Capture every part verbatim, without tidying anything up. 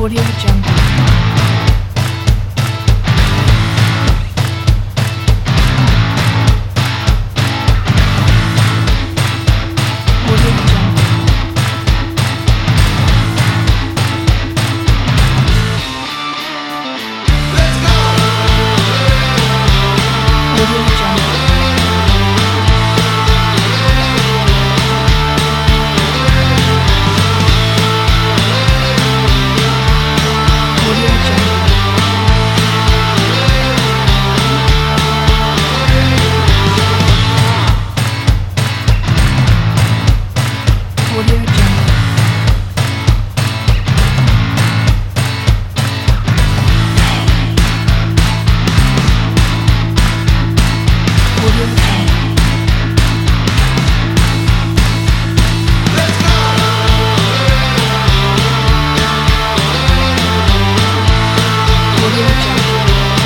Audio Jungle. Audio Jungle. Let's go! Audio Jungle. Audio Jungle. Audio Jungle. Audio Jungle. Let's go! Audio Jungle.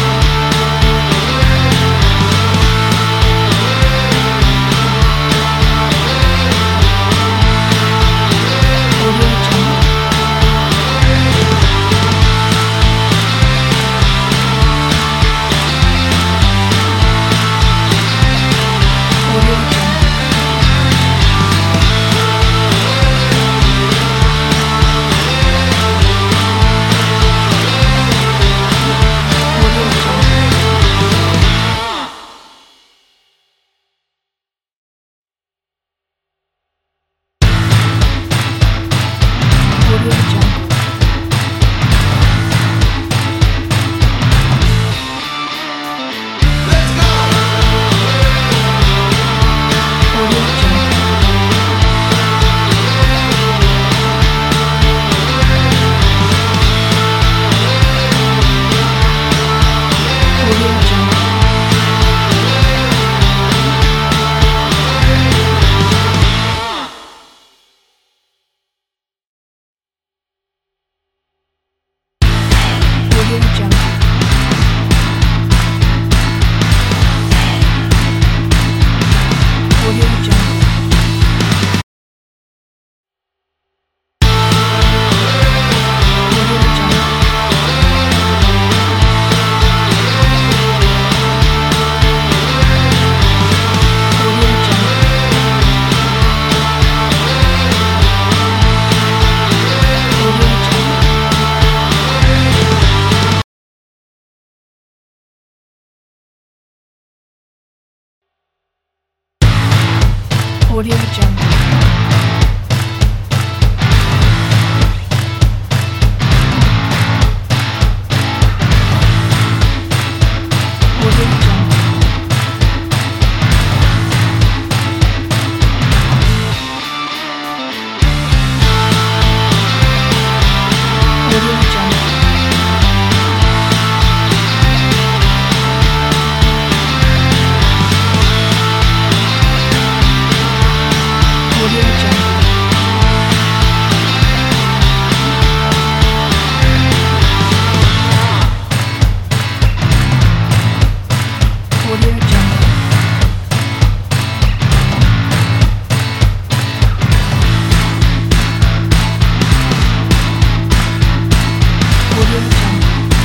Audio Jungle. Audio Jungle. Audio Jungle. Audio Jungle. Let's go! Audio Jungle. Audio Jungle. Audio Jungle. Audio Jungle. Audio Jungle. Audio Jungle. Audio Jungle. Audio Jungle. Audio Jungle. Audio Jungle. Audio Jungle. Audio Jungle. Audio Jungle.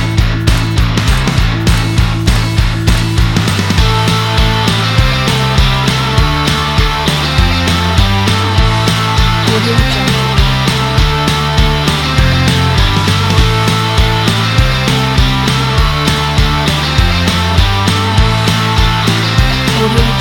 Audio Jungle. Audio